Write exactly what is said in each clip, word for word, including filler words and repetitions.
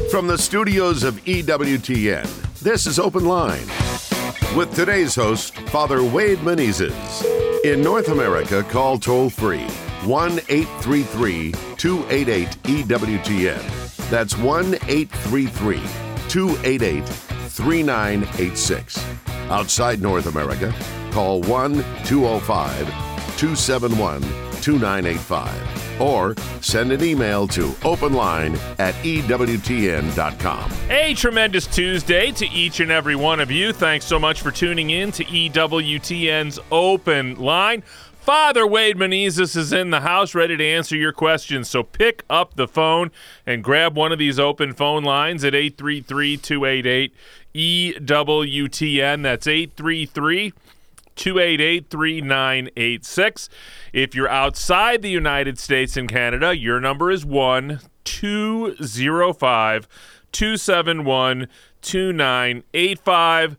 From the studios of E W T N, this is Open Line. With today's host, Father Wade Menezes. In North America, call toll-free one eight three three, two eight eight, E W T N. That's one eight three three, two eight eight, three nine eight six. Outside North America, call one two oh five, two seven one, two nine eight five. Or send an email to openline at E W T N dot com. A tremendous Tuesday to each and every one of you. Thanks so much for tuning in to E W T N's Open Line. Father Wade Menezes is in the house ready to answer your questions. So pick up the phone and grab one of these open phone lines at eight three three, two eight eight, E W T N. That's eight three three, two eight eight, three nine eight six. If you're outside the United States and Canada, your number is one two oh five, two seven one, two nine eight five.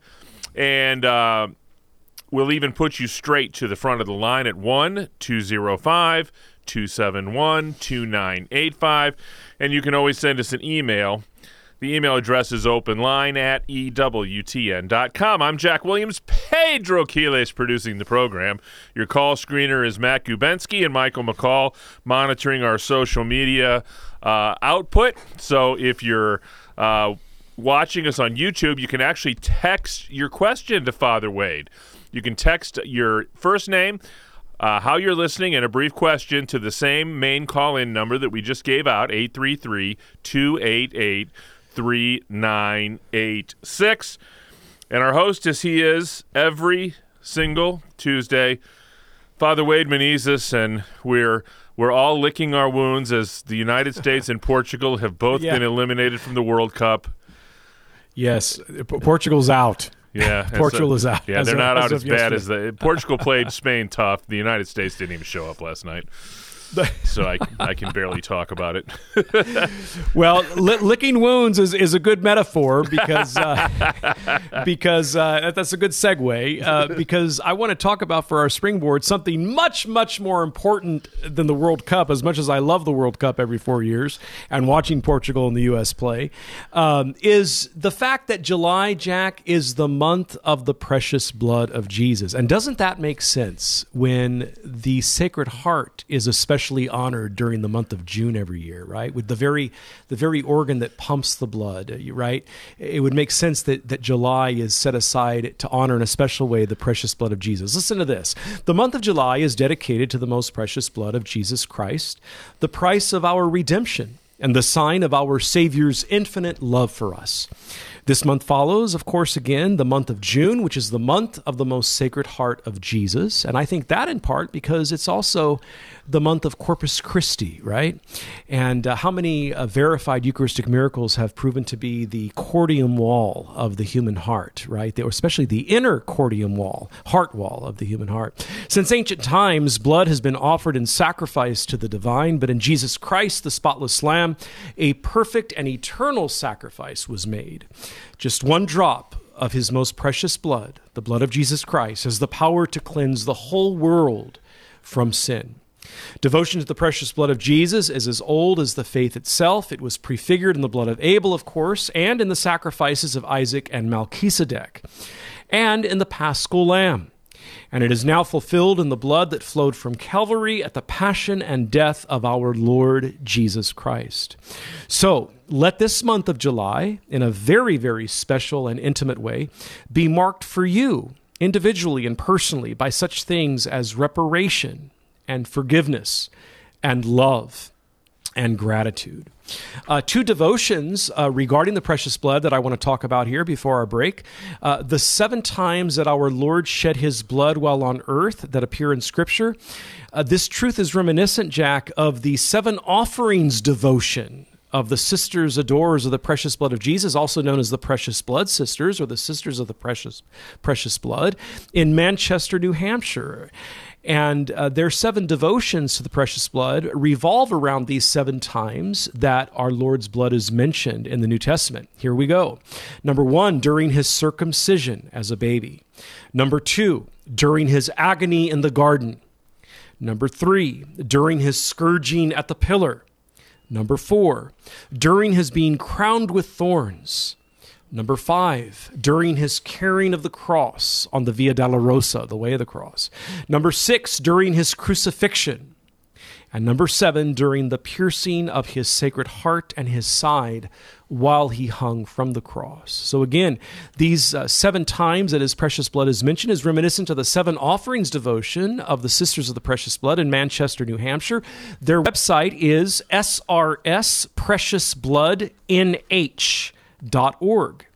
And uh, we'll even put you straight to the front of the line at one two oh five, two seven one, two nine eight five. And you can always send us an email. The email address is openline at E W T N dot com. I'm Jack Williams. Pedro Quiles producing the program. Your call screener is Matt Gubensky and Michael McCall monitoring our social media uh, output. So if you're uh, watching us on YouTube, you can actually text your question to Father Wade. You can text your first name, uh, how you're listening, and a brief question to the same main call-in number that we just gave out, eight three three, two eight eight, three nine eight six. And our host, as he is every single Tuesday, Father Wade Menezes, and we're we're all licking our wounds as the United States and Portugal have both yeah. been eliminated from the World Cup. Yes, Portugal's out. Yeah, Portugal so, is out. Yeah, they're of, not as out as bad yesterday. as the Portugal played Spain tough. The United States didn't even show up last night. So I, I can barely talk about it. Well, li- licking wounds is, is a good metaphor because uh, because uh, that's a good segue uh, because I want to talk about for our springboard something much, much more important than the World Cup, as much as I love the World Cup every four years and watching Portugal and the U S play, um, is the fact that July, Jack, is the month of the precious blood of Jesus. And doesn't that make sense when the Sacred Heart is especially especially honored during the month of June every year, right? With the very the very organ that pumps the blood, right? It would make sense that, that July is set aside to honor in a special way the precious blood of Jesus. Listen to this. The month of July is dedicated to the most precious blood of Jesus Christ, the price of our redemption, and the sign of our Savior's infinite love for us. This month follows, of course, again, the month of June, which is the month of the most Sacred Heart of Jesus. And I think that in part because it's also the month of Corpus Christi, right? And uh, how many uh, verified Eucharistic miracles have proven to be the cordium wall of the human heart, right? They, or especially the inner cordium wall, heart wall of the human heart. Since ancient times, blood has been offered in sacrifice to the divine, but in Jesus Christ, the spotless Lamb, a perfect and eternal sacrifice was made. Just one drop of his most precious blood, the blood of Jesus Christ, has the power to cleanse the whole world from sin. Devotion to the precious blood of Jesus is as old as the faith itself. It was prefigured in the blood of Abel, of course, and in the sacrifices of Isaac and Melchizedek, and in the Paschal Lamb. And it is now fulfilled in the blood that flowed from Calvary at the passion and death of our Lord Jesus Christ. So let this month of July, in a very, very special and intimate way, be marked for you individually and personally by such things as reparation and forgiveness and love and gratitude. Uh, two devotions uh, regarding the precious blood that I want to talk about here before our break. Uh, the seven times that our Lord shed his blood while on earth that appear in Scripture. Uh, this truth is reminiscent, Jack, of the seven offerings devotion of the Sisters Adorers of the Precious Blood of Jesus, also known as the Precious Blood Sisters or the Sisters of the Precious, Precious Blood, in Manchester, New Hampshire. And uh, their seven devotions to the precious blood revolve around these seven times that our Lord's blood is mentioned in the New Testament. Here we go. Number one, during his circumcision as a baby. Number two, during his agony in the garden. Number three, during his scourging at the pillar. Number four, during his being crowned with thorns. Number five, during his carrying of the cross on the Via Dolorosa, the way of the cross. Number six, during his crucifixion. And number seven, during the piercing of his sacred heart and his side while he hung from the cross. So again, these uh, seven times that his precious blood is mentioned is reminiscent of the seven offerings devotion of the Sisters of the Precious Blood in Manchester, New Hampshire. Their website is S R S precious blood N H dot org.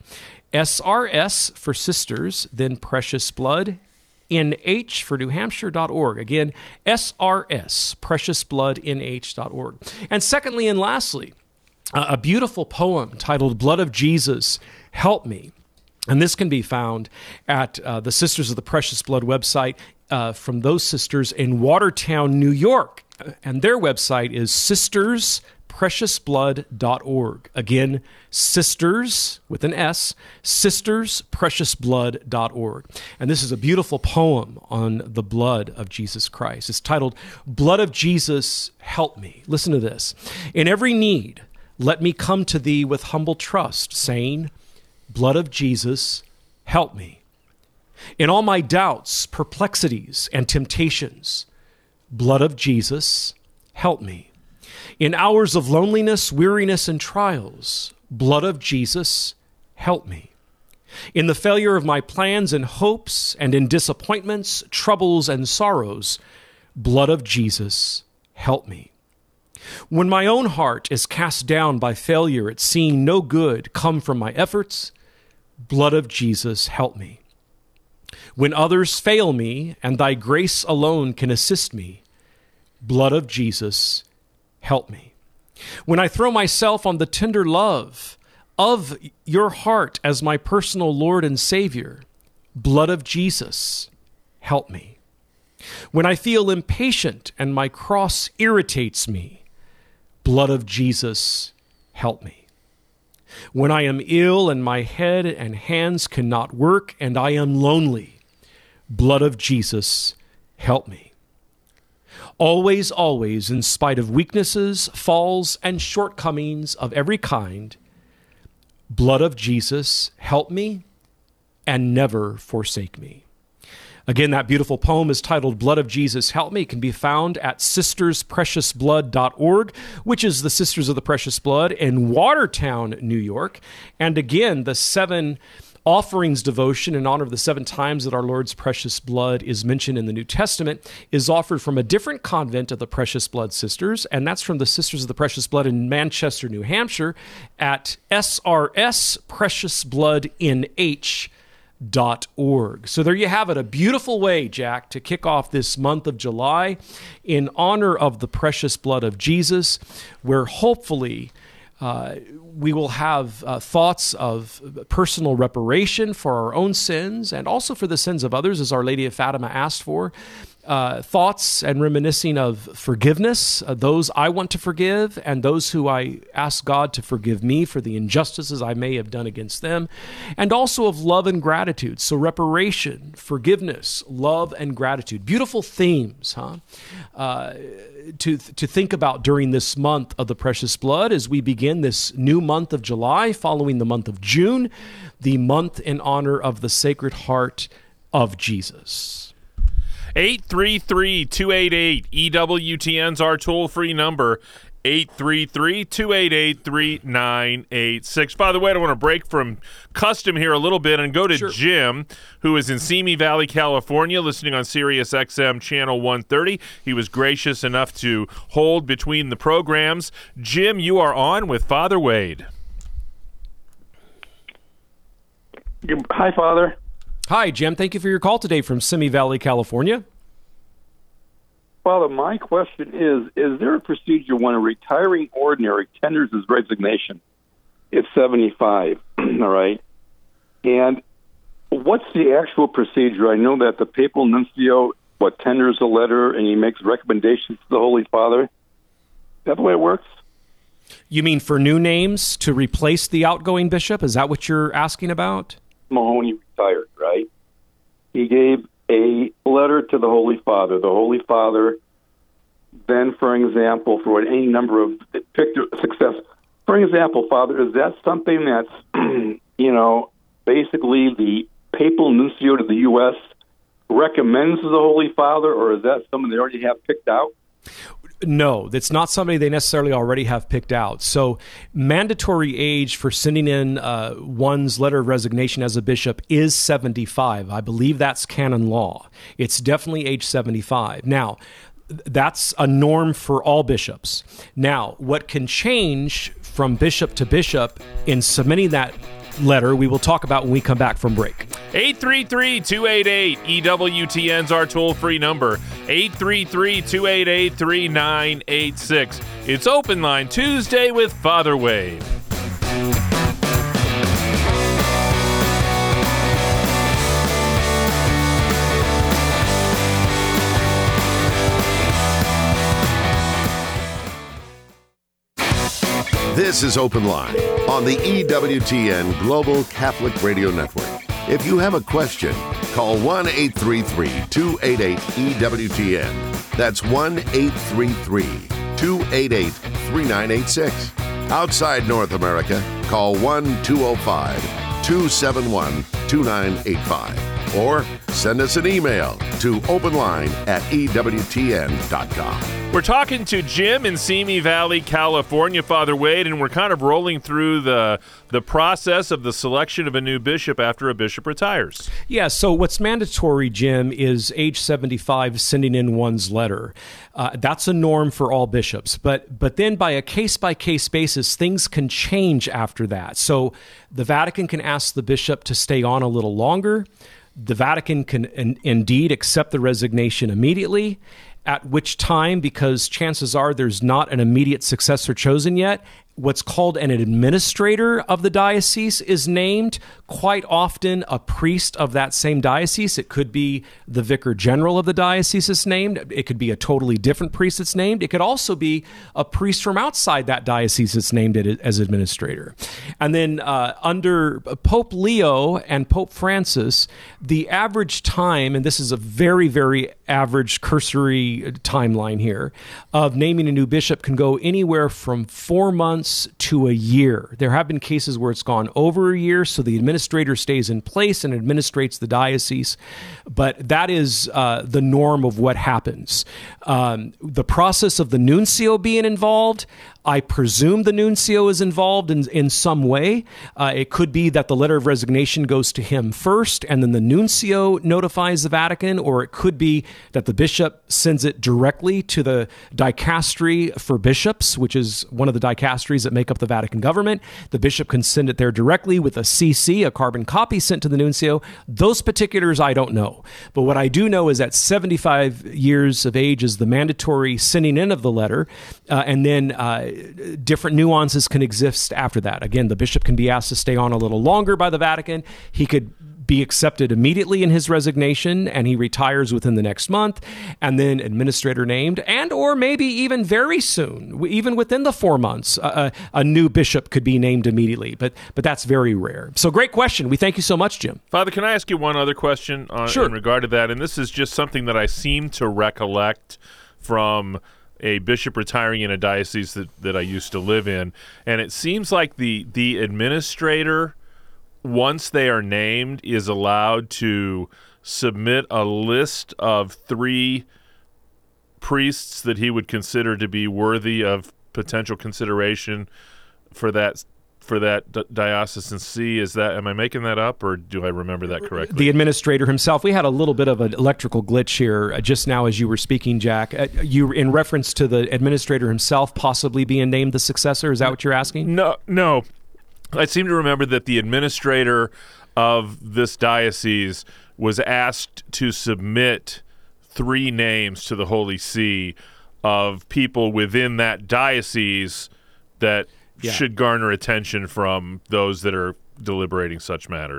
S R S for sisters, then Precious Blood, N H for New Hampshire dot org. Again, S R S, precious blood N H dot org. And secondly and lastly, uh, a beautiful poem titled Blood of Jesus, Help Me. And this can be found at uh, the Sisters of the Precious Blood website uh, from those sisters in Watertown, New York. And their website is sisters precious blood dot org. Again, sisters with an S, sisters precious blood dot org. And this is a beautiful poem on the blood of Jesus Christ. It's titled, Blood of Jesus, Help Me. Listen to this. In every need, let me come to thee with humble trust, saying, Blood of Jesus, help me. In all my doubts, perplexities, and temptations, blood of Jesus, help me. In hours of loneliness, weariness, and trials, blood of Jesus, help me. In the failure of my plans and hopes, and in disappointments, troubles, and sorrows, blood of Jesus, help me. When my own heart is cast down by failure at seeing no good come from my efforts, blood of Jesus, help me. When others fail me, and thy grace alone can assist me, blood of Jesus, help me. When I throw myself on the tender love of your heart as my personal Lord and Savior, blood of Jesus, help me. When I feel impatient and my cross irritates me, blood of Jesus, help me. When I am ill and my head and hands cannot work and I am lonely, blood of Jesus, help me. Always, always, in spite of weaknesses, falls, and shortcomings of every kind, blood of Jesus, help me and never forsake me. Again, that beautiful poem is titled Blood of Jesus, Help Me. It can be found at sisters precious blood dot org, which is the Sisters of the Precious Blood in Watertown, New York. And again, the seven offerings devotion in honor of the seven times that our Lord's precious blood is mentioned in the New Testament is offered from a different convent of the Precious Blood Sisters, and that's from the Sisters of the Precious Blood in Manchester, New Hampshire at S R S precious blood N H dot org. So there you have it, a beautiful way, Jack, to kick off this month of July in honor of the precious blood of Jesus, where hopefully Uh, we will have uh, thoughts of personal reparation for our own sins and also for the sins of others, as Our Lady of Fatima asked for. Uh, thoughts and reminiscing of forgiveness, uh, those I want to forgive and those who I ask God to forgive me for the injustices I may have done against them, and also of love and gratitude. So reparation, forgiveness, love, and gratitude. Beautiful themes, huh? Uh, to, to think about during this month of the precious blood as we begin this new month of July following the month of June, the month in honor of the Sacred Heart of Jesus. eight three three, two eight eight, E W T N's our toll-free number, eight three three, two eight eight, three nine eight six. By the way, I want to break from custom here a little bit and go to Sure. Jim, who is in Simi Valley, California, listening on Sirius X M Channel one thirty. He was gracious enough to hold between the programs. Jim, you are on with Father Wade. Hi, Father. Hi, Jim. Thank you for your call today from Simi Valley, California. Father, my question is, is there a procedure when a retiring ordinary tenders his resignation at seventy-five, all right? And what's the actual procedure? I know that the papal nuncio, what, tenders a letter and he makes recommendations to the Holy Father. Is that the way it works? You mean for new names to replace the outgoing bishop? Is that what you're asking about? Mahoney retired, right? He gave a letter to the Holy Father. The Holy Father then, for example, for any number of picked success. For example, Father, is that something that's, you know, basically the papal nuncio to the U S recommends to the Holy Father, or is that someone they already have picked out? No, that's not somebody they necessarily already have picked out. So mandatory age for sending in uh, one's letter of resignation as a bishop is seventy-five. I believe that's canon law. It's definitely age seventy-five. Now, that's a norm for all bishops. Now, what can change from bishop to bishop in submitting that letter, we will talk about when we come back from break. eight three three, two eight eight, E W T N's our toll-free number, eight three three, two eight eight, three nine eight six. It's Open Line Tuesday with Father Wade. This is Open Line on the E W T N Global Catholic Radio Network. If you have a question, call one eight three three, two eight eight, E W T N. That's one eight three three, two eight eight, three nine eight six. Outside North America, call one two zero five, two seven one, two nine eight five. Or send us an email to openline at E W T N dot com. We're talking to Jim in Simi Valley, California, Father Wade, and we're kind of rolling through the the process of the selection of a new bishop after a bishop retires. Yeah, so what's mandatory, Jim, is age seventy-five sending in one's letter. Uh, that's a norm for all bishops. But but then by a case-by-case basis, things can change after that. So the Vatican can ask the bishop to stay on a little longer. The Vatican can in, indeed accept the resignation immediately, at which time, because chances are there's not an immediate successor chosen yet, what's called an administrator of the diocese is named, quite often a priest of that same diocese. It could be the vicar general of the diocese is named. It could be a totally different priest that's named. It could also be a priest from outside that diocese that's named as administrator. And then uh, under Pope Leo and Pope Francis, the average time, and this is a very, very average cursory timeline here, of naming a new bishop can go anywhere from four months to a year. There have been cases where it's gone over a year, so the administrator stays in place and administrates the diocese. But that is uh, the norm of what happens. Um, the process of the nuncio being involved, I presume the nuncio is involved in, in some way. Uh, it could be that the letter of resignation goes to him first, and then the nuncio notifies the Vatican, or it could be that the bishop sends it directly to the dicastery for bishops, which is one of the dicasteries that make up the Vatican government. The bishop can send it there directly with a C C, a carbon copy sent to the nuncio. Those particulars I don't know. But what I do know is that seventy-five years of age is the mandatory sending in of the letter, uh, and then uh, different nuances can exist after that. Again, the bishop can be asked to stay on a little longer by the Vatican. He could be accepted immediately in his resignation, and he retires within the next month, and then administrator named, and or maybe even very soon, even within the four months, a, a new bishop could be named immediately. But but that's very rare. So great question. We thank you so much, Jim. Father, can I ask you one other question on, Sure. in regard to that? And this is just something that I seem to recollect from a bishop retiring in a diocese that, that I used to live in. And it seems like the the administrator, once they are named, is allowed to submit a list of three priests that he would consider to be worthy of potential consideration for that for that di- diocesan see. Is that, am I making that up, or do I remember that correctly? The administrator himself. We had a little bit of an electrical glitch here uh, just now as you were speaking, Jack. Uh, you, in reference to the administrator himself possibly being named the successor. Is that what you're asking? No, no. I seem to remember that the administrator of this diocese was asked to submit three names to the Holy See of people within that diocese that Yeah. should garner attention from those that are deliberating such matters.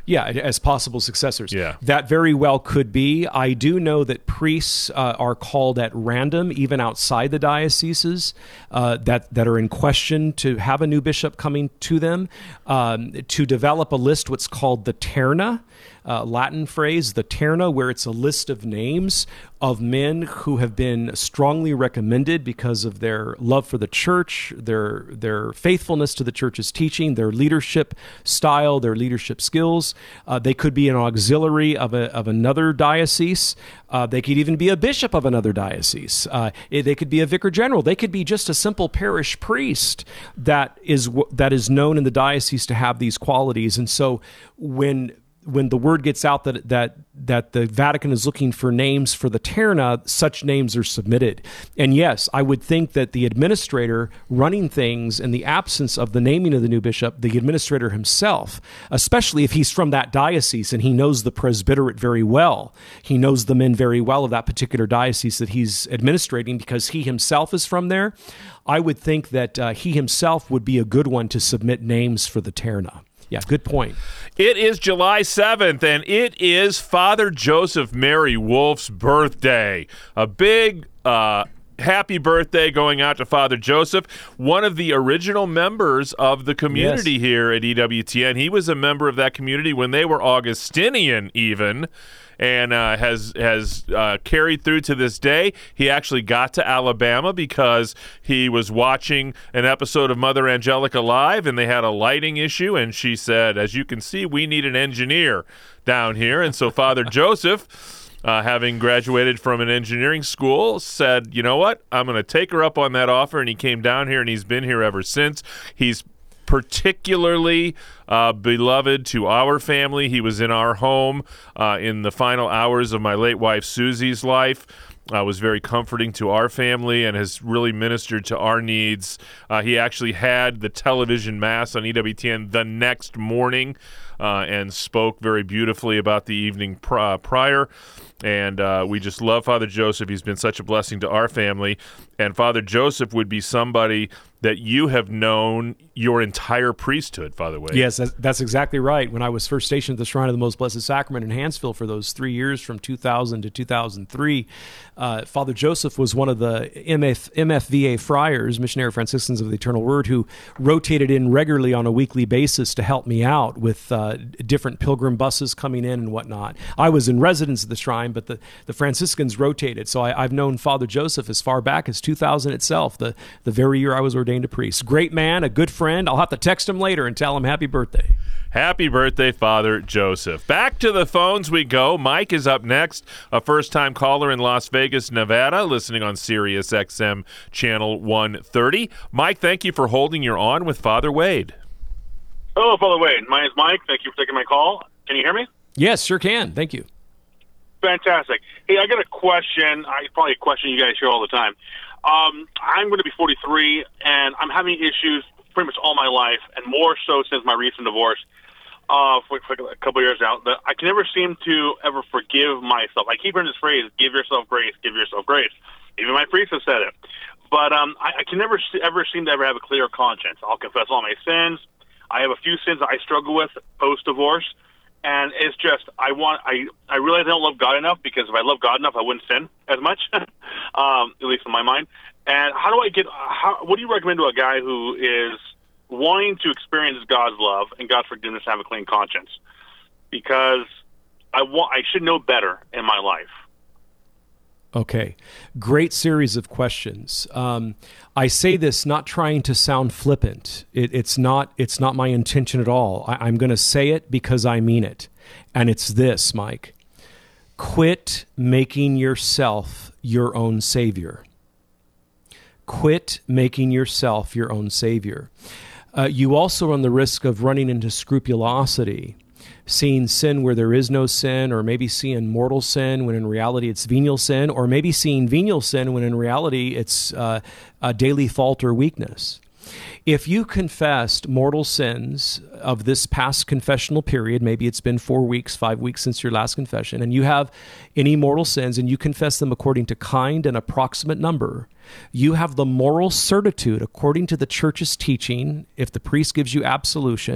Yeah, as possible successors. Yeah. That very well could be. I do know that priests uh, are called at random, even outside the dioceses, uh, that, that are in question to have a new bishop coming to them, um, to develop a list, what's called the terna, uh, Latin phrase, the terna, where it's a list of names of men who have been strongly recommended because of their love for the church, their their faithfulness to the church's teaching, their leadership style, their leadership skills. Uh, they could be an auxiliary of a, of another diocese. Uh, they could even be a bishop of another diocese. Uh, they could be a vicar general. They could be just a simple parish priest that is that is known in the diocese to have these qualities. And so when when the word gets out that that that the Vatican is looking for names for the terna, such names are submitted. And yes, I would think that the administrator running things in the absence of the naming of the new bishop, the administrator himself, especially if he's from that diocese and he knows the presbyterate very well, he knows the men very well of that particular diocese that he's administrating because he himself is from there, I would think that uh, he himself would be a good one to submit names for the terna. Yeah, good point. It is July seventh, and it is Father Joseph Mary Wolf's birthday. A big uh, happy birthday going out to Father Joseph, one of the original members of the community yes. here at E W T N. He was a member of that community when they were Augustinian even, and uh, has has uh, carried through to this day. He actually got to Alabama because he was watching an episode of Mother Angelica Live, and they had a lighting issue, and she said, as you can see, we need an engineer down here. And so Father Joseph, uh, having graduated from an engineering school, said, you know what, I'm going to take her up on that offer, and he came down here, and he's been here ever since. He's particularly uh, beloved to our family. He was in our home uh, in the final hours of my late wife Susie's life. Uh, was very comforting to our family and has really ministered to our needs. Uh, he actually had the television mass on E W T N the next morning uh, and spoke very beautifully about the evening pr- uh, prior. And uh, we just love Father Joseph. He's been such a blessing to our family. And Father Joseph would be somebody that you have known your entire priesthood, Father Wade. Yes, that's, that's exactly right. When I was first stationed at the Shrine of the Most Blessed Sacrament in Hansville for those three years from two thousand to two thousand three, uh, Father Joseph was one of the M F, M F V A friars, Missionary Franciscans of the Eternal Word, who rotated in regularly on a weekly basis to help me out with uh, different pilgrim buses coming in and whatnot. I was in residence at the shrine, but the, the Franciscans rotated. So I, I've known Father Joseph as far back as two thousand itself, the, the very year I was ordained a priest. Great man, a good friend. I'll have to text him later and tell him happy birthday. Happy birthday, Father Joseph. Back to the phones we go. Mike is up next, a first-time caller in Las Vegas, Nevada, listening on Sirius X M channel one thirty. Mike, thank you for holding your on with Father Wade. Hello, Father Wade. My name is Mike. Thank you for taking my call. Can you hear me? Yes, sure can. Thank you. Fantastic. Hey, I got a question. I probably a question you guys hear all the time. Um, I'm going to be forty-three, and I'm having issues pretty much all my life, and more so since my recent divorce uh, for, for a couple of years now. That I can never seem to ever forgive myself. I keep hearing this phrase, give yourself grace, give yourself grace. Even my priest has said it. But um, I, I can never ever seem to ever have a clear conscience. I'll confess all my sins. I have a few sins that I struggle with post-divorce. And it's just, I want, I, I realize I don't love God enough, because if I love God enough, I wouldn't sin as much, um, at least in my mind. And how do I get, how, what do you recommend to a guy who is wanting to experience God's love and God's forgiveness and have a clean conscience? Because I want, I should know better in my life. Okay, great series of questions. Um, I say this not trying to sound flippant. It, it's not. It's not my intention at all. I, I'm going to say it because I mean it, and it's this, Mike. Quit making yourself your own savior. Quit making yourself your own savior. Uh, you also run the risk of running into scrupulosity, seeing sin where there is no sin, or maybe seeing mortal sin when in reality it's venial sin, or maybe seeing venial sin when in reality it's uh, a daily fault or weakness. If you confessed mortal sins of this past confessional period, maybe it's been four weeks, five weeks since your last confession, and you have any mortal sins and you confess them according to kind and approximate number, you have the moral certitude, according to the church's teaching, if the priest gives you absolution,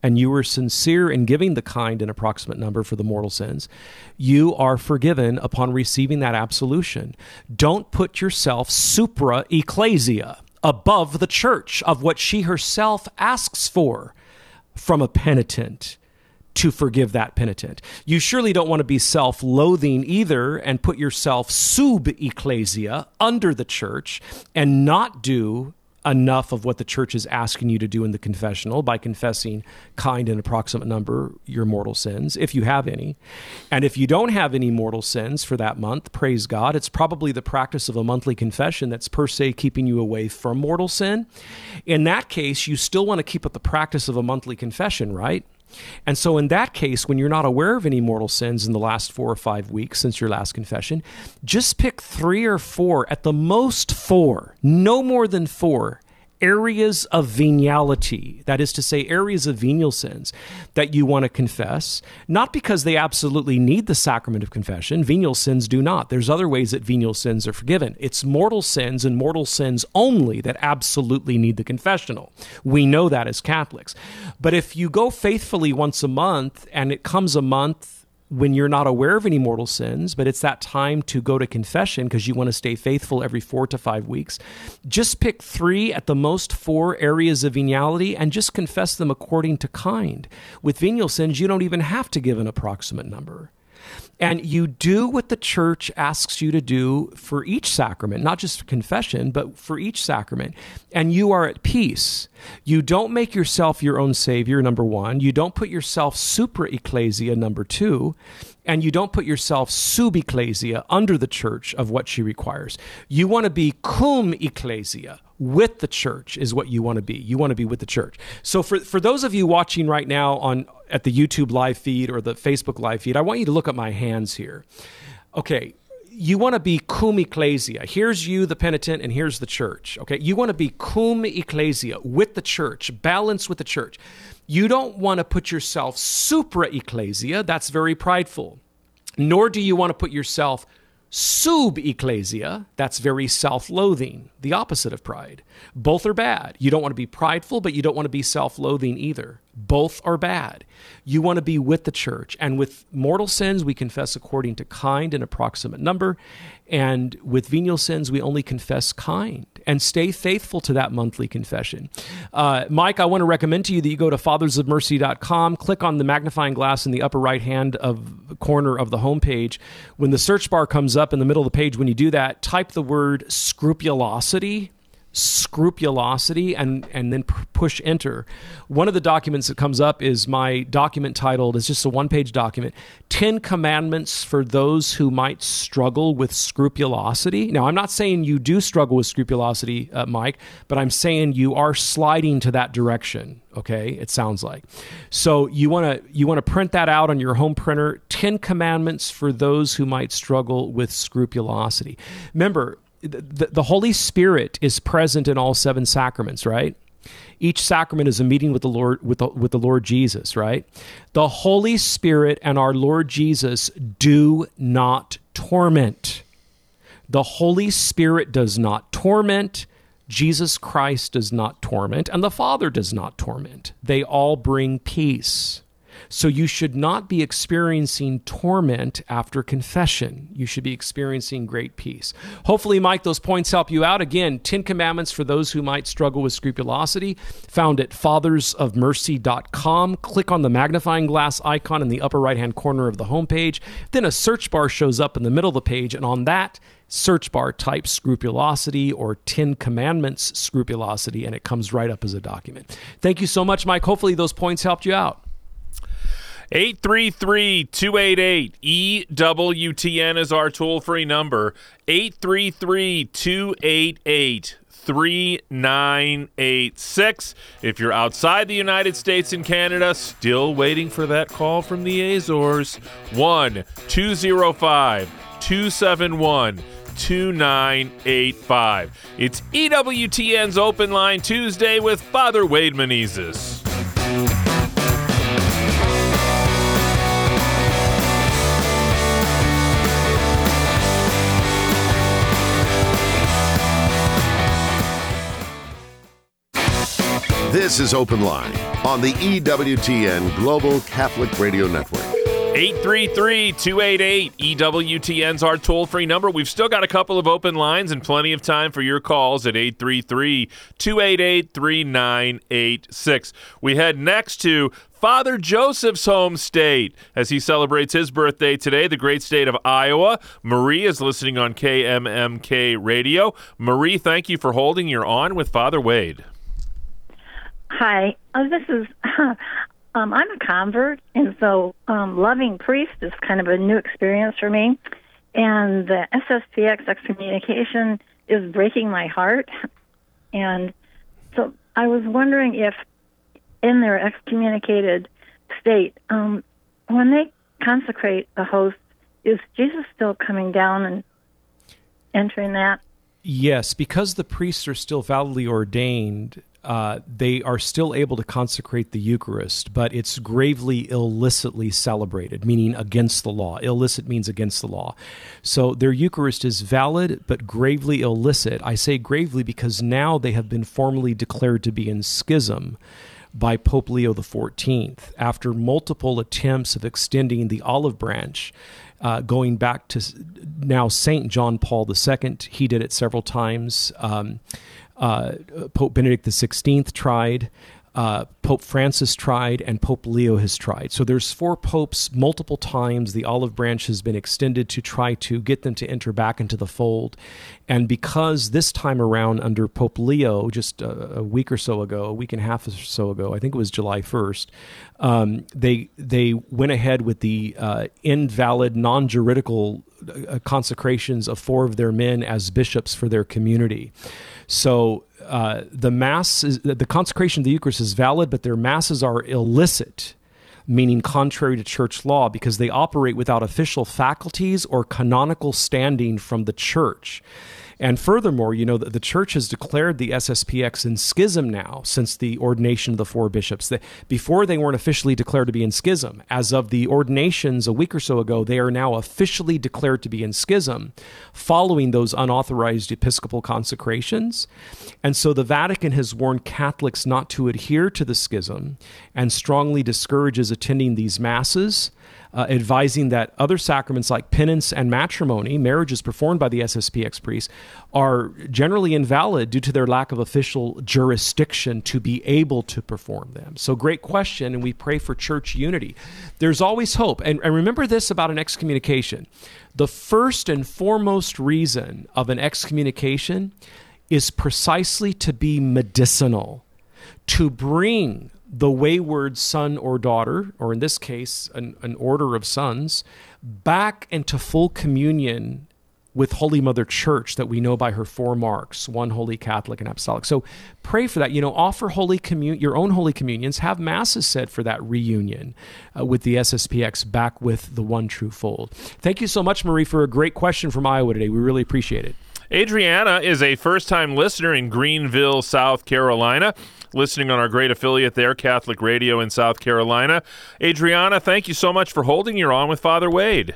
and you were sincere in giving the kind and approximate number for the mortal sins, you are forgiven upon receiving that absolution. Don't put yourself supra ecclesia, above the church of what she herself asks for from a penitent to forgive that penitent. You surely don't want to be self-loathing either and put yourself sub ecclesia, under the church, and not do enough of what the church is asking you to do in the confessional by confessing kind and approximate number your mortal sins, if you have any. And if you don't have any mortal sins for that month, praise God, it's probably the practice of a monthly confession that's per se keeping you away from mortal sin. In that case, you still want to keep up the practice of a monthly confession, right? And so in that case, when you're not aware of any mortal sins in the last four or five weeks since your last confession, just pick three or four, at the most four, no more than four, areas of veniality, that is to say, areas of venial sins that you want to confess, not because they absolutely need the sacrament of confession. Venial sins do not. There's other ways that venial sins are forgiven. It's mortal sins and mortal sins only that absolutely need the confessional. We know that as Catholics. But if you go faithfully once a month and it comes a month when you're not aware of any mortal sins, but it's that time to go to confession because you want to stay faithful every four to five weeks, just pick three, at the most four areas of veniality and just confess them according to kind. With venial sins, you don't even have to give an approximate number. And you do what the church asks you to do for each sacrament, not just for confession, but for each sacrament. And you are at peace. You don't make yourself your own savior, number one. You don't put yourself supra ecclesia, number two. And you don't put yourself sub ecclesia, under the church of what she requires. You want to be cum ecclesia, with the church is what you want to be. You want to be with the church. So for, for those of you watching right now on at the YouTube live feed or the Facebook live feed, I want you to look at my hands here. Okay, you want to be cum ecclesia. Here's you, the penitent, and here's the church. Okay, you want to be cum ecclesia, with the church, balanced with the church. You don't want to put yourself supra ecclesia. That's very prideful. Nor do you want to put yourself sub ecclesia. That's very self-loathing, the opposite of pride. Both are bad. You don't want to be prideful, but you don't want to be self-loathing either. Both are bad. You want to be with the church. And with mortal sins, we confess according to kind and approximate number. And with venial sins, we only confess kind and stay faithful to that monthly confession. Uh, Mike, I want to recommend to you that you go to fathers of mercy dot com, click on the magnifying glass in the upper right-hand of corner of the homepage. When the search bar comes up in the middle of the page, when you do that, type the word scrupulosity, scrupulosity, and and then push enter. One of the documents that comes up is my document titled, it's just a one-page document, ten Commandments for Those Who Might Struggle with Scrupulosity. Now, I'm not saying you do struggle with scrupulosity, uh, Mike, but I'm saying you are sliding to that direction, okay? It sounds like. So you want to you want to print that out on your home printer, ten Commandments for Those Who Might Struggle with Scrupulosity. Remember, The, the Holy Spirit is present in all seven sacraments, right? Each sacrament is a meeting with the Lord, with the, with the Lord Jesus, right? The Holy Spirit and our Lord Jesus do not torment. The Holy Spirit does not torment. Jesus Christ does not torment, and the Father does not torment. They all bring peace. So you should not be experiencing torment after confession. You should be experiencing great peace. Hopefully, Mike, those points help you out. Again, ten Commandments for those who might struggle with scrupulosity, found at fathers of mercy dot com. Click on the magnifying glass icon in the upper right-hand corner of the homepage. Then a search bar shows up in the middle of the page, and on that search bar, type scrupulosity or ten Commandments scrupulosity, and it comes right up as a document. Thank you so much, Mike. Hopefully, those points helped you out. eight three three, two eight eight, E W T N is our toll-free number. eight three three, two eight eight, three nine eight six. If you're outside the United States and Canada, still waiting for that call from the Azores, one two zero five, two seven one, two nine eight five. It's E W T N's Open Line Tuesday with Father Wade Menezes. This is Open Line on the E W T N Global Catholic Radio Network. eight three three, two eight eight, E W T N's our toll-free number. We've still got a couple of open lines and plenty of time for your calls at eight three three, two eight eight, three nine eight six. We head next to Father Joseph's home state as he celebrates his birthday today, the great state of Iowa. Marie is listening on K M M K Radio. Marie, thank you for holding. You're on with Father Wade. Hi, uh, this is, um, I'm a convert, and so um, loving priest is kind of a new experience for me, and the S S P X excommunication is breaking my heart, and so I was wondering if in their excommunicated state, um, when they consecrate the host, is Jesus still coming down and entering that? Yes, because the priests are still validly ordained, uh, they are still able to consecrate the Eucharist, but it's gravely illicitly celebrated, meaning against the law. Illicit means against the law. So their Eucharist is valid, but gravely illicit. I say gravely because now they have been formally declared to be in schism by Pope Leo the fourteenth, after multiple attempts of extending the olive branch, uh, going back to now Saint John Paul the Second. He did it several times. Um, uh, Pope Benedict the sixteenth tried. Uh, Pope Francis tried, and Pope Leo has tried. So there's four popes. Multiple times the olive branch has been extended to try to get them to enter back into the fold. And because this time around under Pope Leo, just a, a week or so ago, a week and a half or so ago, I think it was July first, um, they they went ahead with the uh, invalid, non-juridical uh, consecrations of four of their men as bishops for their community. So uh, the mass, is, the consecration of the Eucharist is valid, but their masses are illicit, meaning contrary to church law, because they operate without official faculties or canonical standing from the church. And furthermore, you know, the, the church has declared the S S P X in schism now since the ordination of the four bishops. The, before, they weren't officially declared to be in schism. As of the ordinations a week or so ago, they are now officially declared to be in schism following those unauthorized episcopal consecrations. And so the Vatican has warned Catholics not to adhere to the schism and strongly discourages attending these masses, Uh, advising that other sacraments like penance and matrimony, marriages performed by the S S P X priests, are generally invalid due to their lack of official jurisdiction to be able to perform them. So great question, and we pray for church unity. There's always hope. And, and remember this about an excommunication. The first and foremost reason of an excommunication is precisely to be medicinal, to bring the wayward son or daughter, or in this case, an, an order of sons, back into full communion with Holy Mother Church that we know by her four marks, one holy, Catholic, and apostolic. So pray for that. You know, offer holy commun- your own holy communions, have masses said for that reunion uh, with the S S P X back with the one true fold. Thank you so much, Marie, for a great question from Iowa today. We really appreciate it. Adriana is a first-time listener in Greenville, South Carolina, listening on our great affiliate there, Catholic Radio in South Carolina. Adriana, thank you so much for holding. You're on with Father Wade.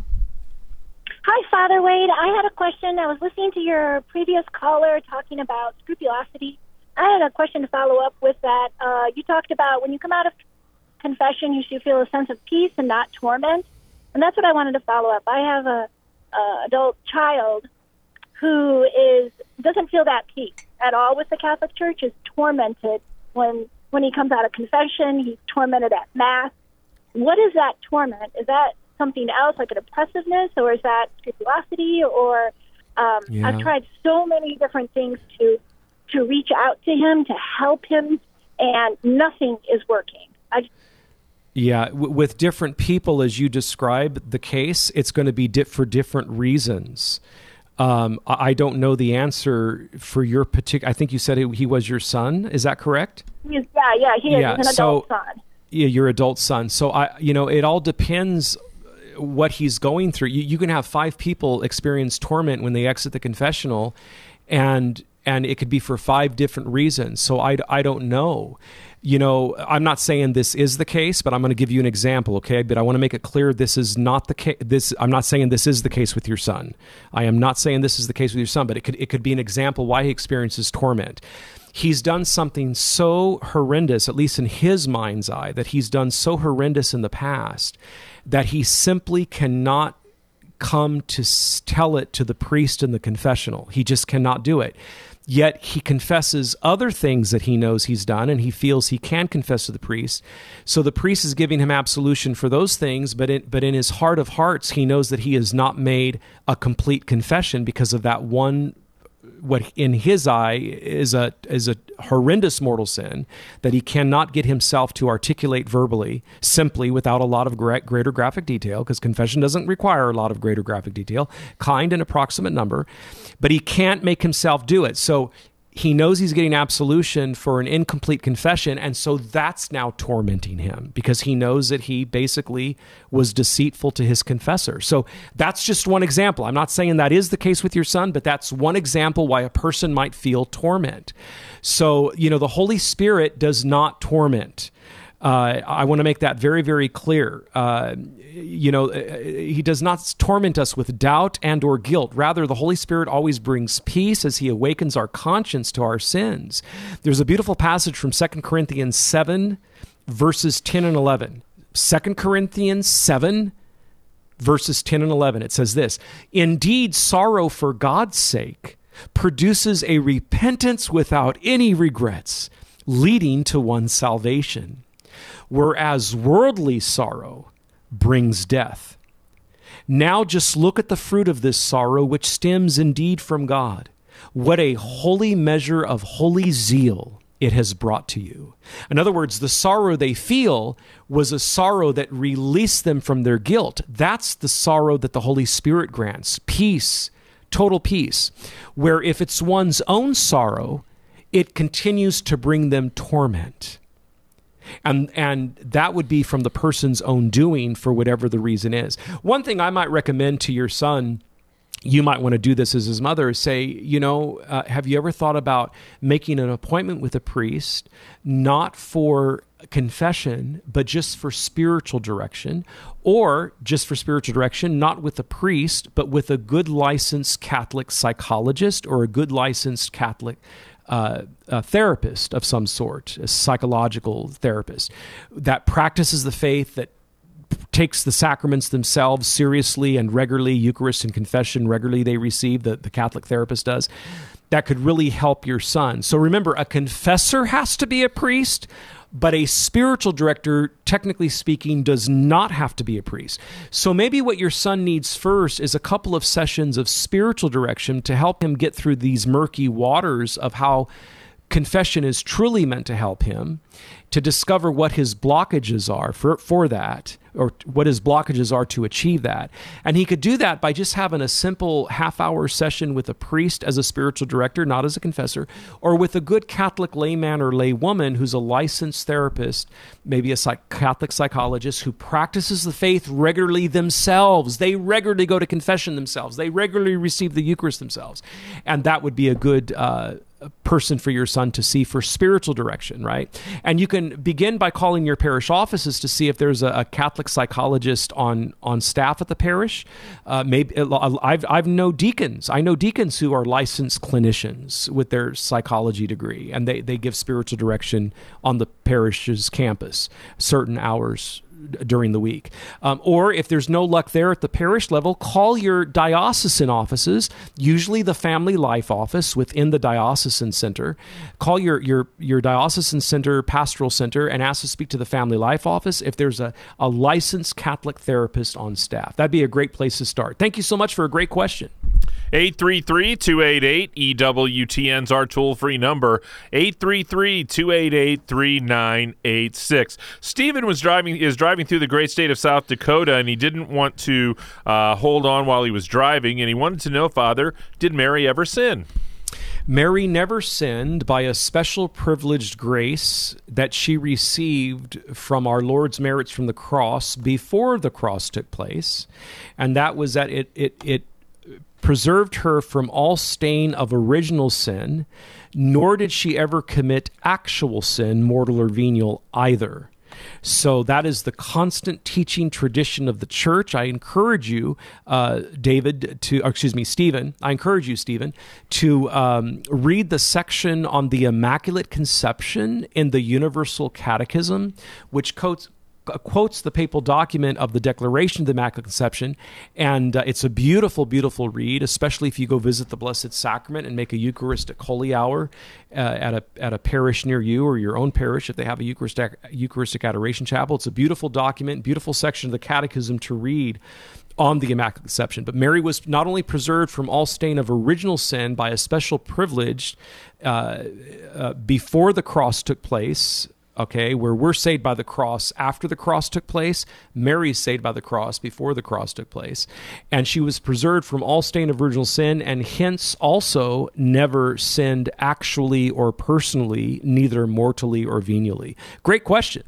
Hi, Father Wade. I had a question. I was listening to your previous caller talking about scrupulosity. I had a question to follow up with that. Uh, you talked about when you come out of confession, you should feel a sense of peace and not torment. And that's what I wanted to follow up. I have a, a adult child who is doesn't feel that peace at all with the Catholic Church, is tormented when when he comes out of confession. He's tormented at Mass. What is that torment? Is that something else, like an oppressiveness, or is that scrupulosity? Or um, Yeah. I've tried so many different things to to reach out to him, to help him, and nothing is working. I Yeah, w- with different people, as you describe the case, it's going to be di- for different reasons. Um, I I don't know the answer for your particular. I think you said he, he was your son. Is that correct? he's, yeah, yeah, he is Yeah, He's an adult so- son. Yeah, your adult son. So I, you know, it all depends what he's going through. You, you can have five people experience torment when they exit the confessional, and and it could be for five different reasons. So I, I don't know. You know, I'm not saying this is the case, but I'm going to give you an example, okay? But I want to make it clear this is not the case. This I'm not saying this is the case with your son. I am not saying this is the case with your son, but it could it could be an example why he experiences torment. he's done something so horrendous, at least in his mind's eye, that he's done so horrendous in the past that he simply cannot come to tell it to the priest in the confessional. He just cannot do it. Yet he confesses other things that he knows he's done, and he feels he can confess to the priest. So the priest is giving him absolution for those things, but in, but in his heart of hearts, he knows that he has not made a complete confession because of that one, what in his eye is a is a horrendous mortal sin that he cannot get himself to articulate verbally, simply without a lot of gra- greater graphic detail, because confession doesn't require a lot of greater graphic detail, kind and approximate number, but he can't make himself do it. So he knows he's getting absolution for an incomplete confession, and so that's now tormenting him because he knows that he basically was deceitful to his confessor. So that's just one example. I'm not saying that is the case with your son, but that's one example why a person might feel torment. So, you know, the Holy Spirit does not torment. Uh, I want to make that very, very clear. Uh, you know, he does not torment us with doubt and or guilt. Rather, the Holy Spirit always brings peace as he awakens our conscience to our sins. There's a beautiful passage from Second Corinthians seven, verses ten and eleven. Second Corinthians seven, verses ten and eleven. It says this: "Indeed, sorrow for God's sake produces a repentance without any regrets, leading to one's salvation. Whereas worldly sorrow brings death. Now just look at the fruit of this sorrow, which stems indeed from God. What a holy measure of holy zeal it has brought to you." In other words, the sorrow they feel was a sorrow that released them from their guilt. That's the sorrow that the Holy Spirit grants. Peace, total peace. Where if it's one's own sorrow, it continues to bring them torment. And and that would be from the person's own doing for whatever the reason is. One thing I might recommend to your son, you might want to do this as his mother, is say, you know, uh, have you ever thought about making an appointment with a priest, not for confession, but just for spiritual direction, or just for spiritual direction, not with a priest, but with a good licensed Catholic psychologist or a good licensed Catholic Uh, a therapist of some sort, a psychological therapist that practices the faith, that takes the sacraments themselves seriously and regularly, Eucharist and confession regularly they receive, the, the Catholic therapist does, that could really help your son. So remember, a confessor has to be a priest, but a spiritual director, technically speaking, does not have to be a priest. So maybe what your son needs first is a couple of sessions of spiritual direction to help him get through these murky waters of how confession is truly meant to help him, to discover what his blockages are for, for that, or what his blockages are to achieve that. And he could do that by just having a simple half-hour session with a priest as a spiritual director, not as a confessor, or with a good Catholic layman or laywoman who's a licensed therapist, maybe a psych- Catholic psychologist who practices the faith regularly themselves. They regularly go to confession themselves. They regularly receive the Eucharist themselves. And that would be a good uh, person for your son to see for spiritual direction, right? And you can begin by calling your parish offices to see if there's a, a Catholic psychologist on on staff at the parish. Uh, maybe I've I've know deacons. I know deacons who are licensed clinicians with their psychology degree, and they they give spiritual direction on the parish's campus certain hours during the week. Um, or if there's no luck there at the parish level, call your diocesan offices, usually the family life office within the diocesan center. Call your your your diocesan center, pastoral center, and ask to speak to the family life office if there's a, a licensed Catholic therapist on staff. That'd be a great place to start. Thank you so much for a great question. eight three three, two eight eight, E W T N's our toll-free number, eight three three, two eight eight, three nine eight six. Stephen was driving is driving through the great state of South Dakota, and he didn't want to uh, hold on while he was driving, and he wanted to know, Father, did Mary ever sin? Mary never sinned by a special privileged grace that she received from our Lord's merits from the cross before the cross took place, and that was that it it it preserved her from all stain of original sin, nor did she ever commit actual sin, mortal or venial, either. So that is the constant teaching tradition of the church. I encourage you, uh, David, to, or excuse me, Stephen, I encourage you, Stephen, to um, read the section on the Immaculate Conception in the Universal Catechism, which quotes quotes the papal document of the Declaration of the Immaculate Conception, and uh, it's a beautiful, beautiful read, especially if you go visit the Blessed Sacrament and make a Eucharistic Holy Hour uh, at a at a parish near you, or your own parish if they have a Eucharistic, Eucharistic Adoration Chapel. It's a beautiful document, beautiful section of the Catechism to read on the Immaculate Conception. But Mary was not only preserved from all stain of original sin by a special privilege uh, uh, before the cross took place, okay, where we're saved by the cross after the cross took place, Mary's saved by the cross before the cross took place. And she was preserved from all stain of original sin, and hence also never sinned actually or personally, neither mortally or venially. Great question.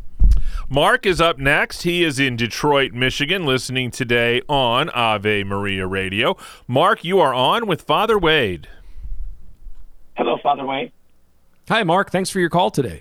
Mark is up next. He is in Detroit, Michigan, listening today on Ave Maria Radio. Mark, you are on with Father Wade. Hello, Father Wade. Hi, Mark. Thanks for your call today.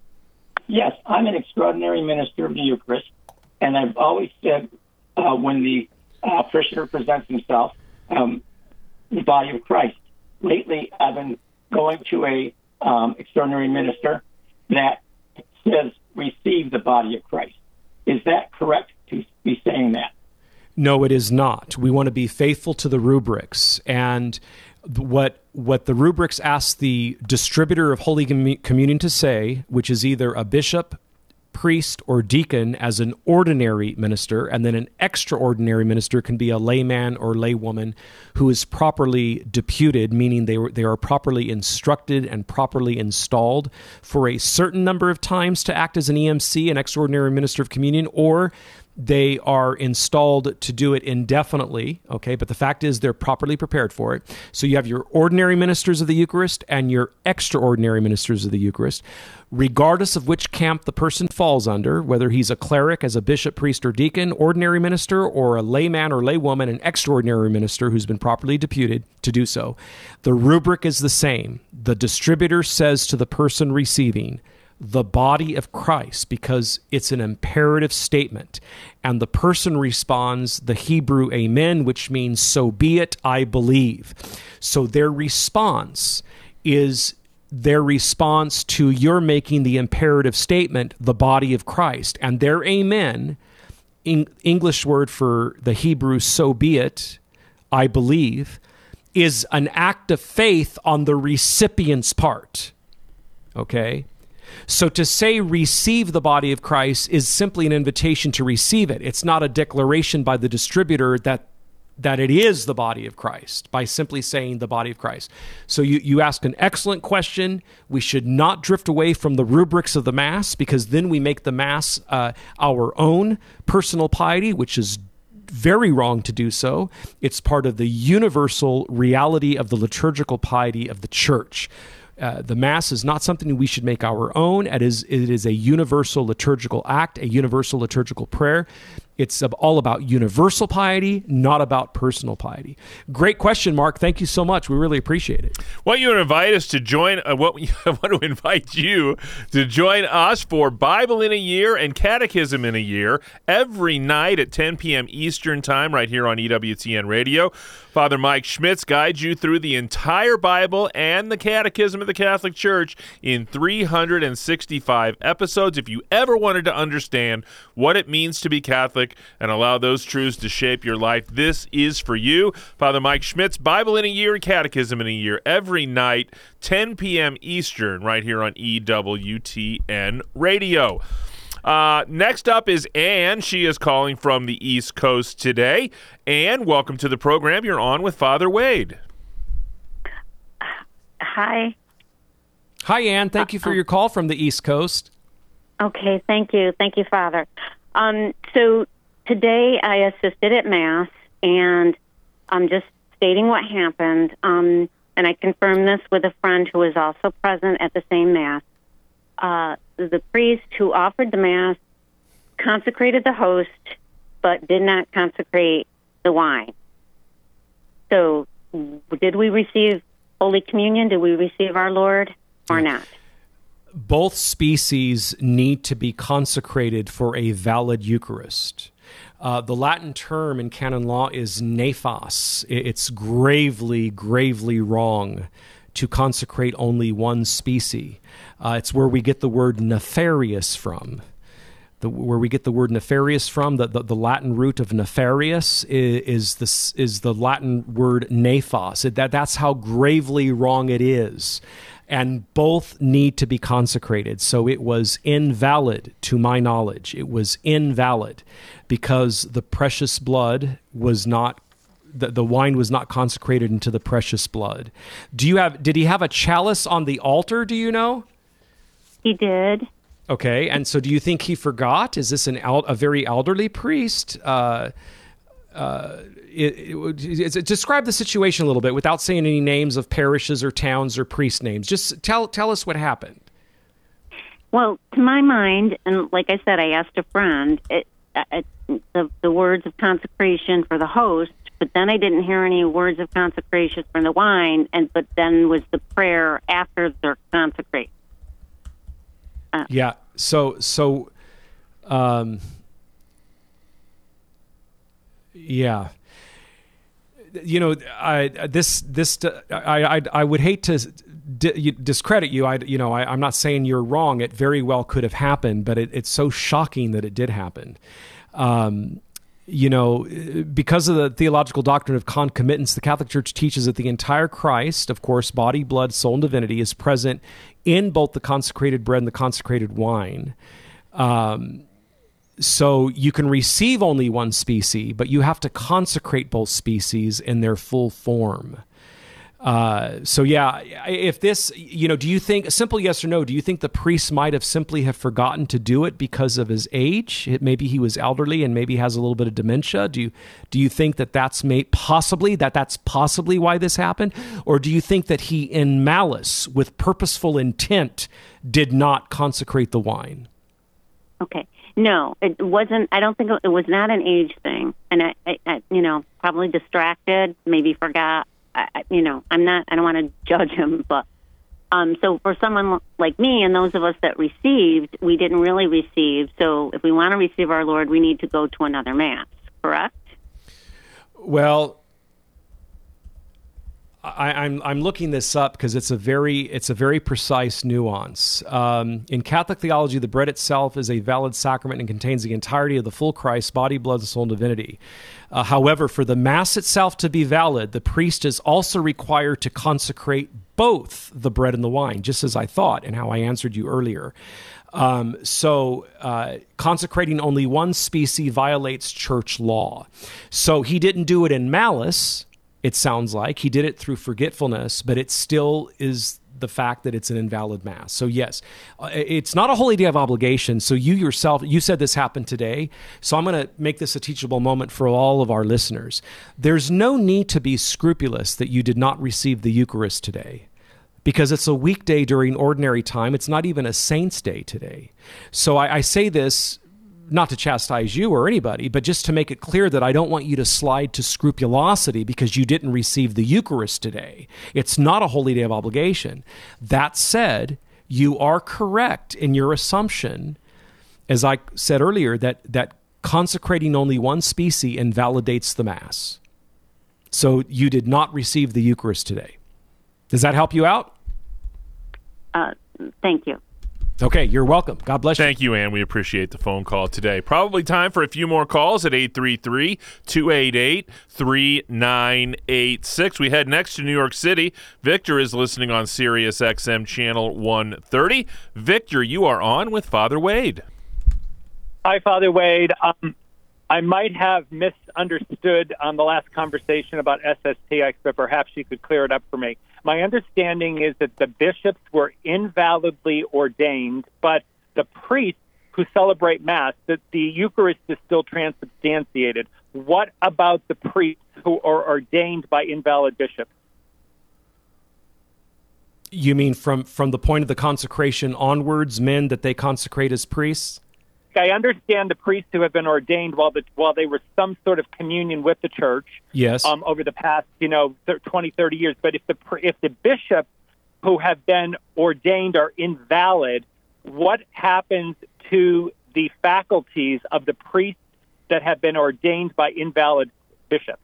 Yes, I'm an extraordinary minister of the Eucharist, and I've always said uh, when the uh, parishioner presents himself, um, the body of Christ. Lately, I've been going to a um, extraordinary minister that says, receive the body of Christ. Is that correct to be saying that? No, it is not. We want to be faithful to the rubrics, and what what the rubrics ask the distributor of Holy Communion to say, which is either a bishop, priest, or deacon as an ordinary minister, and then an extraordinary minister can be a layman or laywoman who is properly deputed, meaning they, were, they are properly instructed and properly installed for a certain number of times to act as an E M C, an extraordinary minister of communion, or they are installed to do it indefinitely, okay? But the fact is they're properly prepared for it. So you have your ordinary ministers of the Eucharist and your extraordinary ministers of the Eucharist. Regardless of which camp the person falls under, whether he's a cleric as a bishop, priest, or deacon, ordinary minister, or a layman or laywoman, an extraordinary minister who's been properly deputed to do so, the rubric is the same. The distributor says to the person receiving, the body of Christ, because it's an imperative statement. And the person responds the Hebrew amen, which means, so be it, I believe. So their response is their response to your making the imperative statement, the body of Christ. And their amen, in English word for the Hebrew, so be it, I believe, is an act of faith on the recipient's part. Okay? So to say receive the body of Christ is simply an invitation to receive it. It's not a declaration by the distributor that that it is the body of Christ by simply saying the body of Christ. So you, you ask an excellent question. We should not drift away from the rubrics of the Mass, because then we make the Mass uh, our own personal piety, which is very wrong to do so. It's part of the universal reality of the liturgical piety of the Church. Uh, the Mass is not something we should make our own. It is, it is a universal liturgical act, a universal liturgical prayer. It's all about universal piety, not about personal piety. Great question, Mark. Thank you so much. We really appreciate it. Well, you invite us to join. Uh, what we I want to invite you to join us for Bible in a Year and Catechism in a Year every night at ten p.m. Eastern Time, right here on E W T N Radio. Father Mike Schmitz guides you through the entire Bible and the Catechism of the Catholic Church in three hundred sixty-five episodes. If you ever wanted to understand what it means to be Catholic and allow those truths to shape your life, this is for you. Father Mike Schmitz, Bible in a Year and Catechism in a Year every night, ten p.m. Eastern, right here on E W T N Radio. Uh, next up is Ann. She is calling from the East Coast today. Ann, welcome to the program. You're on with Father Wade. Hi. Hi, Ann. Thank you for your call from the East Coast. Okay, thank you. Thank you, Father. Um, so today I assisted at Mass, and I'm just stating what happened, um, and I confirmed this with a friend who was also present at the same Mass. Uh, the priest who offered the Mass consecrated the host, but did not consecrate the wine. So did we receive Holy Communion? Did we receive our Lord or not? both species need to be consecrated for a valid Eucharist. Uh, the Latin term in canon law is nefas. It's gravely, gravely wrong to consecrate only one species. Uh, it's where we get the word nefarious from. The, where we get the word nefarious from, the, the, the Latin root of nefarious is, is, the, is the Latin word nefas. It, that, that's how gravely wrong it is. And both need to be consecrated. So it was invalid, to my knowledge. It was invalid because the precious blood was not, the, the wine was not consecrated into the precious blood. Do you have, did he have a chalice on the altar, do you know? He did. Okay, and so do you think he forgot? Is this an el- a very elderly priest? Uh, uh, it, it, it, describe the situation a little bit without saying any names of parishes or towns or priest names. Just tell tell us what happened. Well, to my mind, and like I said, I asked a friend, it, it, the, the words of consecration for the host, but then I didn't hear any words of consecration for the wine, and but then was the prayer after they're consecrated. Uh, yeah, so, so, um, yeah. You know, I this this I I, I would hate to di- discredit you. I you know I, I'm not saying you're wrong. It very well could have happened, but it, it's so shocking that it did happen. Um, you know, because of the theological doctrine of concomitance, the Catholic Church teaches that the entire Christ, of course, body, blood, soul, and divinity, is present in both the consecrated bread and the consecrated wine. Um, So you can receive only one species, but you have to consecrate both species in their full form. Uh, so yeah, if this, you know, do you think, a simple yes or no, do you think the priest might have simply have forgotten to do it because of his age? It, maybe he was elderly and maybe has a little bit of dementia. Do you, do you think that that's may, possibly, that that's possibly why this happened? Or do you think that he, in malice, with purposeful intent, did not consecrate the wine? Okay. No, it wasn't. I don't think it, it was not an age thing. And I, I, I you know, probably distracted, maybe forgot. I, I, you know, I'm not, I don't want to judge him, but, um, so for someone like me and those of us that received, we didn't really receive. So if we want to receive our Lord, we need to go to another Mass, correct? Well, I, I'm I'm looking this up because it's a very it's a very precise nuance. Um, in Catholic theology, the bread itself is a valid sacrament and contains the entirety of the full Christ, body, blood, soul, and divinity. Uh, however, for the Mass itself to be valid, the priest is also required to consecrate both the bread and the wine, just as I thought and how I answered you earlier. Um, so uh, consecrating only one species violates church law. So he didn't do it in malice. It sounds like he did it through forgetfulness, but it still is the fact that it's an invalid Mass. So yes, it's not a holy day of obligation. So you yourself, you said this happened today. So I'm going to make this a teachable moment for all of our listeners. There's no need to be scrupulous that you did not receive the Eucharist today, because it's a weekday during ordinary time. It's not even a saint's day today. So I, I say this not to chastise you or anybody, but just to make it clear that I don't want you to slide to scrupulosity because you didn't receive the Eucharist today. It's not a holy day of obligation. That said, you are correct in your assumption, as I said earlier, that, that consecrating only one species invalidates the Mass. So you did not receive the Eucharist today. Does that help you out? Uh, thank you. Okay, you're welcome. God bless you. Thank you, Ann. We appreciate the phone call today. Probably time for a few more calls at eight three three, two eight eight, three nine eight six. We head next to New York City. Victor is listening on Sirius X M Channel one thirty. Victor, you are on with Father Wade. Hi, Father Wade. Um, I might have misunderstood on the last conversation about S S T X, but perhaps you could clear it up for me. My understanding is that the bishops were invalidly ordained, but the priests who celebrate Mass, that the Eucharist is still transubstantiated. What about the priests who are ordained by invalid bishops? You mean from, from the point of the consecration onwards, men that they consecrate as priests? I understand the priests who have been ordained while the while they were some sort of communion with the church. Yes. Um, over the past, you know, twenty, thirty years. But if the if the bishop who have been ordained are invalid, what happens to the faculties of the priests that have been ordained by invalid bishops?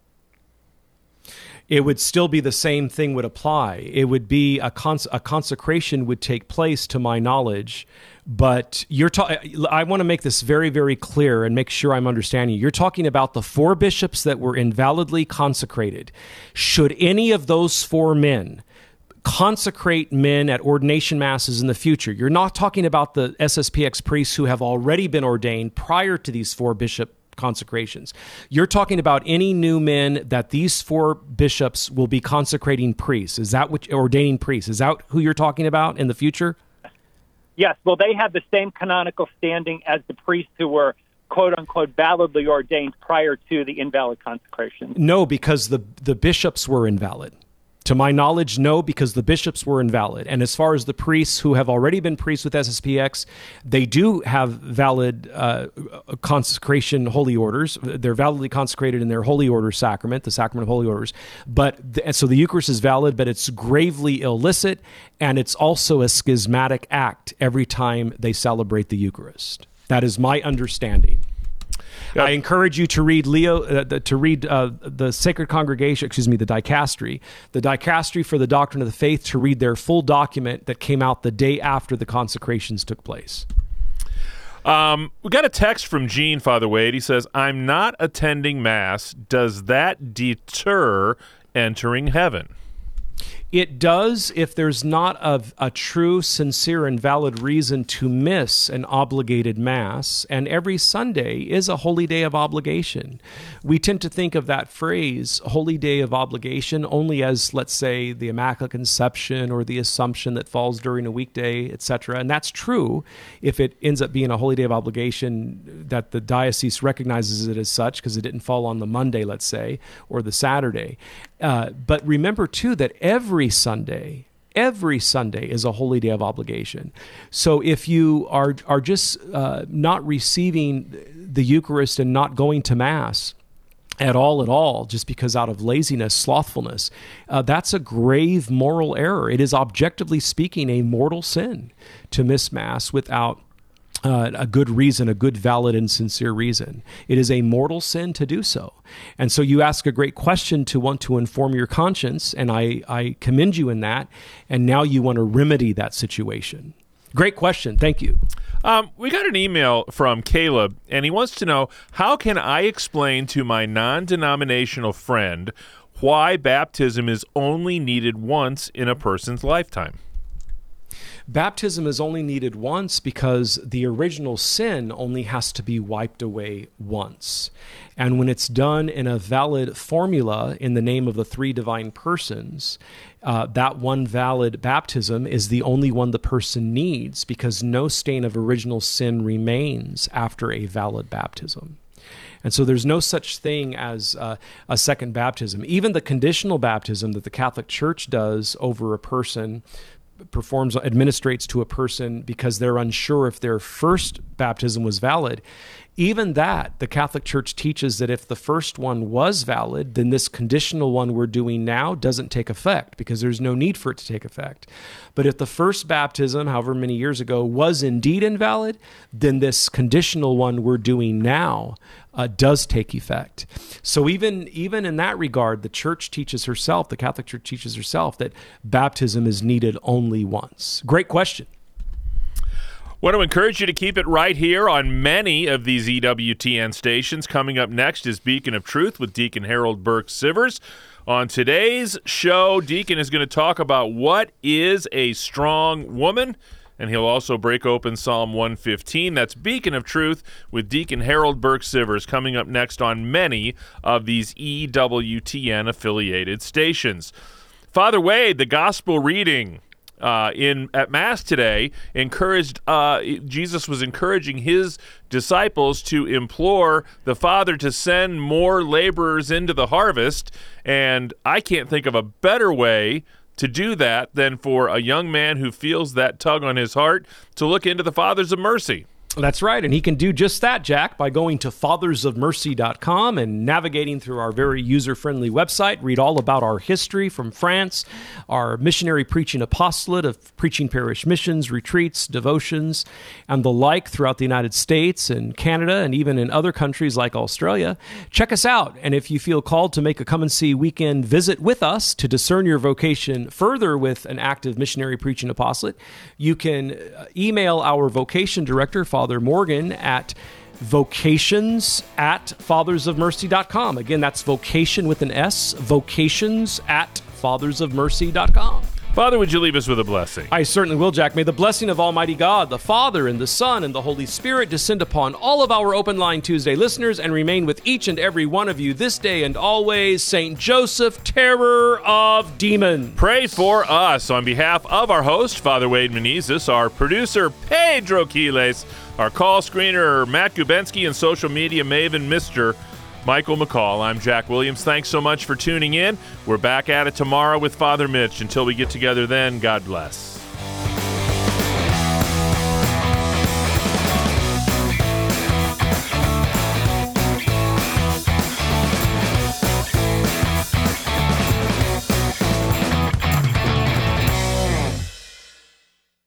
It would still be the same thing would apply. It would be a, cons- a consecration would take place, to my knowledge. But you're ta- I want to make this very, very clear and make sure I'm understanding you. You're talking about the four bishops that were invalidly consecrated. Should any of those four men consecrate men at ordination masses in the future, you're not talking about the S S P X priests who have already been ordained prior to these four bishop consecrations. You're talking about any new men that these four bishops will be consecrating priests. Is that what ordaining priests? Is that who you're talking about in the future? Yes. Well, they have the same canonical standing as the priests who were quote unquote validly ordained prior to the invalid consecration. No, because the the bishops were invalid. To my knowledge, no, because the bishops were invalid. And as far as the priests who have already been priests with S S P X, they do have valid uh, consecration holy orders. They're validly consecrated in their holy order sacrament, the sacrament of holy orders. But the, so the Eucharist is valid, but it's gravely illicit, and it's also a schismatic act every time they celebrate the Eucharist. That is my understanding. Yep. I encourage you to read Leo uh, the, to read uh, the Sacred Congregation, excuse me, the Dicastery, the Dicastery for the Doctrine of the Faith, to read their full document that came out the day after the consecrations took place. Um, we got a text from Gene, Father Wade. He says, "I'm not attending Mass. Does that deter entering heaven?" It does if there's not a, a true, sincere, and valid reason to miss an obligated Mass, and every Sunday is a holy day of obligation. We tend to think of that phrase, holy day of obligation, only as, let's say, the Immaculate Conception or the Assumption that falls during a weekday, et cetera. And that's true if it ends up being a holy day of obligation that the diocese recognizes it as such, because it didn't fall on the Monday, let's say, or the Saturday. Uh, but remember, too, that every Sunday, every Sunday is a holy day of obligation. So if you are are just uh, not receiving the Eucharist and not going to Mass at all at all, just because out of laziness, slothfulness, uh, that's a grave moral error. It is, objectively speaking, a mortal sin to miss Mass without Uh, a good reason, a good, valid, and sincere reason. It is a mortal sin to do so. And so you ask a great question to want to inform your conscience, and I, I commend you in that, and now you want to remedy that situation. Great question. Thank you. Um, we got an email from Caleb, and he wants to know, how can I explain to my non-denominational friend why baptism is only needed once in a person's lifetime? Baptism is only needed once because the original sin only has to be wiped away once. And when it's done in a valid formula in the name of the three divine persons, uh, that one valid baptism is the only one the person needs, because no stain of original sin remains after a valid baptism. And so there's no such thing as uh, a second baptism. Even the conditional baptism that the Catholic Church does over a person, performs, administrates to a person because they're unsure if their first baptism was valid. Even that, the Catholic Church teaches that if the first one was valid, then this conditional one we're doing now doesn't take effect, because there's no need for it to take effect. But if the first baptism, however many years ago, was indeed invalid, then this conditional one we're doing now uh, does take effect. So even, even in that regard, the Church teaches herself, the Catholic Church teaches herself, that baptism is needed only once. Great question. Want to encourage you to keep it right here on many of these E W T N stations. Coming up next is Beacon of Truth with Deacon Harold Burke-Sivers. On today's show, Deacon is going to talk about what is a strong woman, and he'll also break open Psalm one fifteen. That's Beacon of Truth with Deacon Harold Burke-Sivers, coming up next on many of these E W T N-affiliated stations. Father Wade, the gospel reading Uh, in at Mass today encouraged uh, Jesus was encouraging his disciples to implore the Father to send more laborers into the harvest, and I can't think of a better way to do that than for a young man who feels that tug on his heart to look into the Fathers of mercy. That's right, and he can do just that, Jack, by going to fathers of mercy dot com and navigating through our very user-friendly website. Read all about our history from France, our missionary preaching apostolate of preaching parish missions, retreats, devotions, and the like throughout the United States and Canada and even in other countries like Australia. Check us out, and if you feel called to make a come-and-see weekend visit with us to discern your vocation further with an active missionary preaching apostolate, you can email our vocation director, Father Morgan, at vocations at fathers of mercy dot com. Again, that's vocation with an S, vocations at fathers of mercy dot com. Father, would you leave us with a blessing? I certainly will, Jack. May the blessing of Almighty God, the Father, and the Son, and the Holy Spirit descend upon all of our Open Line Tuesday listeners and remain with each and every one of you this day and always. Saint Joseph, terror of demons. Pray for us. On behalf of our host, Father Wade Menezes, our producer, Pedro Quiles, our call screener, Matt Gubensky, and social media maven, Mister Michael McCall. I'm Jack Williams. Thanks so much for tuning in. We're back at it tomorrow with Father Mitch. Until we get together then, God bless.